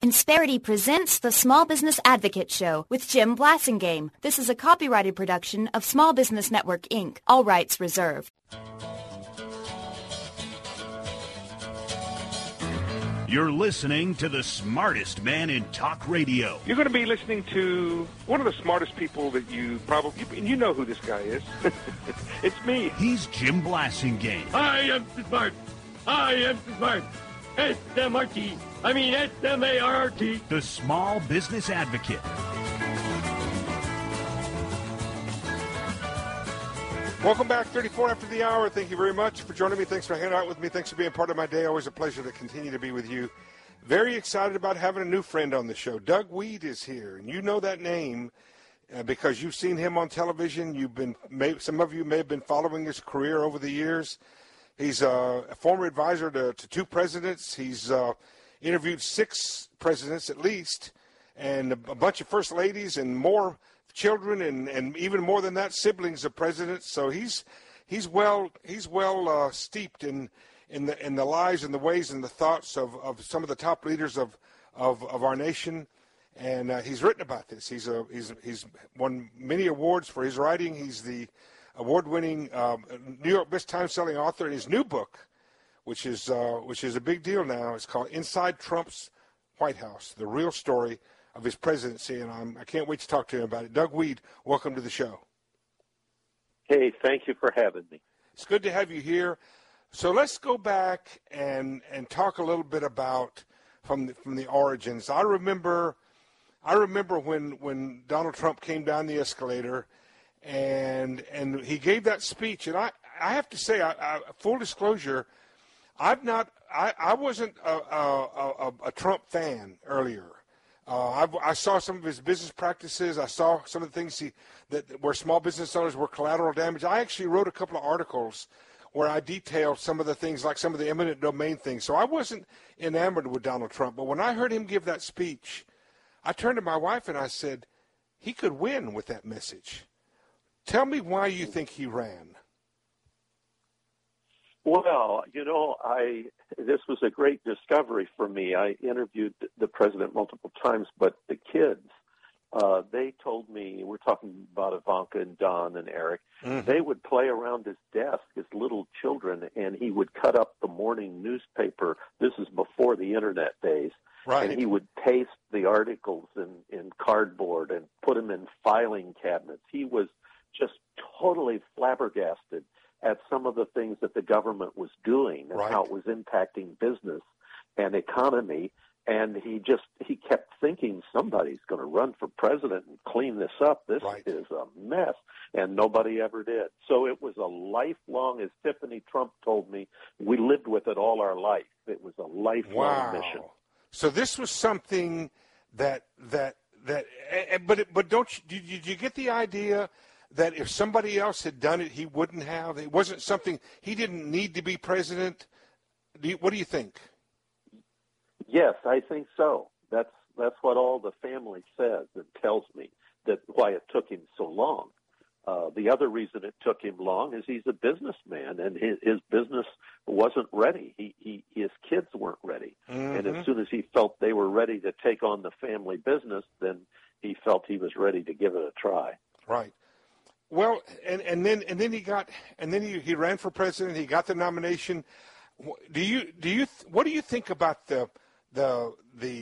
Insperity presents the Small Business Advocate Show with Jim Blasingame. This is a copyrighted production of Small Business Network, Inc., all rights reserved. You're listening to the smartest man in talk radio. You're going to be listening to one of the smartest people that you know who this guy is. It's me. He's Jim Blasingame. I am smart. I am smart. S-M-R-T. I mean S-M-A-R-T. The Small Business Advocate. Welcome back, 34 after the hour. Thank you very much for joining me. Thanks for hanging out with me. Thanks for being part of my day. Always a pleasure to continue to be with you. Very excited about having a new friend on the show. Doug Wead is here, and you know that name because you've seen him on television. Some of you may have been following his career over the years. He's a former advisor to two presidents. He's interviewed 6 presidents at least, and a bunch of first ladies and more children, and even more than that, siblings of presidents. So he's well steeped in the lives and the ways and the thoughts of some of the top leaders of our nation, and he's written about this. He's won many awards for his writing. He's the award-winning New York Times selling author in his new book, which is a big deal now. It's called Inside Trump's White House: The Real Story of His Presidency, and I can't wait to talk to him about it. Doug Wead, welcome to the show. Hey, thank you for having me. It's good to have you here. So let's go back and talk a little bit about from the origins. I remember when Donald Trump came down the escalator, and he gave that speech, and I have to say, full disclosure, I wasn't a Trump fan earlier. I saw some of his business practices. I saw some of the things where small business owners were collateral damage. I actually wrote a couple of articles where I detailed some of the things, like some of the eminent domain things. So I wasn't enamored with Donald Trump. But when I heard him give that speech, I turned to my wife and I said, he could win with that message. Tell me why you think he ran. Well, this was a great discovery for me. I interviewed the president multiple times, but the kids, they told me, we're talking about Ivanka and Don and Eric, they would play around his desk as little children, and he would cut up the morning newspaper. This is before the Internet days. Right. And he would paste the articles in cardboard and put them in filing cabinets. He was just totally flabbergasted at some of the things that the government was doing and how it was impacting business and economy. And he kept thinking, somebody's going to run for president and clean this up. This is a mess. And nobody ever did. So it was a lifelong, as Tiffany Trump told me, we lived with it all our life. It was a lifelong mission. So this was something but did you get the idea that if somebody else had done it, he wouldn't have? It wasn't something, he didn't need to be president? What do you think? Yes, I think so. That's what all the family says and tells me, that why it took him so long. The other reason it took him long is he's a businessman, and his business wasn't ready. His kids weren't ready. And as soon as he felt they were ready to take on the family business, then he felt he was ready to give it a try. Right. Well, and then he ran for president. He got the nomination. What do you think about the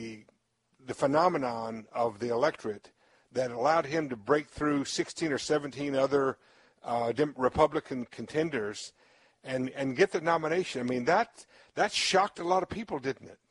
phenomenon of the electorate that allowed him to break through 16 or 17 other Republican contenders and get the nomination? I mean, that shocked a lot of people, didn't it?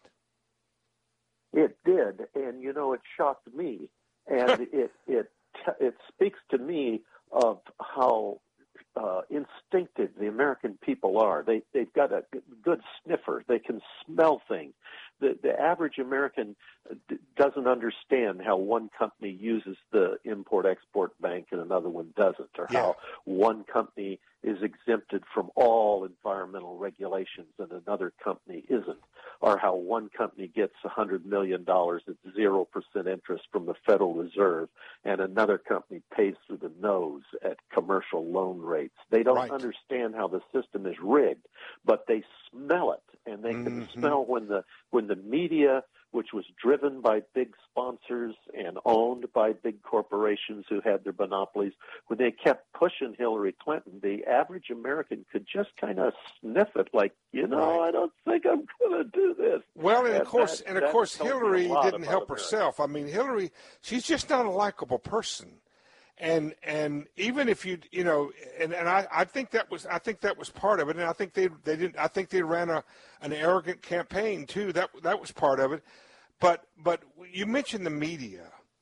It did, and it shocked me, and it speaks to me of how instinctive the American people are. They've got a good sniffer. They can smell things. The average American doesn't understand how one company uses the Import-Export Bank and another one doesn't, or how one company is exempted from all environmental regulations and another company isn't, or how one company gets $100 million at 0% interest from the Federal Reserve and another company pays through the nose at commercial loan rates. They don't understand how the system is rigged, but they smell it, and they can smell when the media which was driven by big sponsors and owned by big corporations who had their monopolies, when they kept pushing Hillary Clinton, the average American could just kind of sniff it like, I don't think I'm going to do this. Well, and of course, Hillary didn't help America. herself. I mean, Hillary, she's just not a likable person. And even if you I think that was part of it, and I think they ran an arrogant campaign too. That was part of it. But you mentioned the media.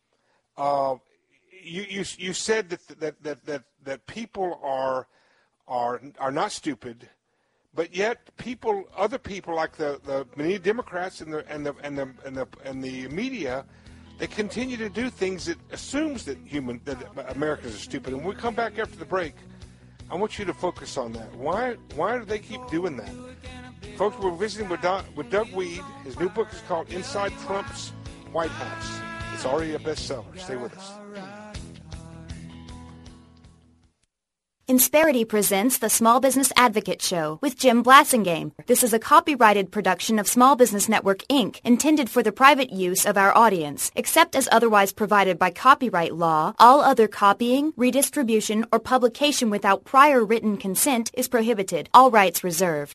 You said that people are not stupid, but yet other people like the many Democrats and the media, they continue to do things that assumes that Americans are stupid. And when we come back after the break, I want you to focus on that. Why do they keep doing that? Folks, we're visiting with Doug Wead. His new book is called Inside Trump's White House. It's already a bestseller. Stay with us. Insperity presents the Small Business Advocate Show with Jim Blasingame. This is a copyrighted production of Small Business Network, Inc., intended for the private use of our audience. Except as otherwise provided by copyright law, all other copying, redistribution, or publication without prior written consent is prohibited. All rights reserved.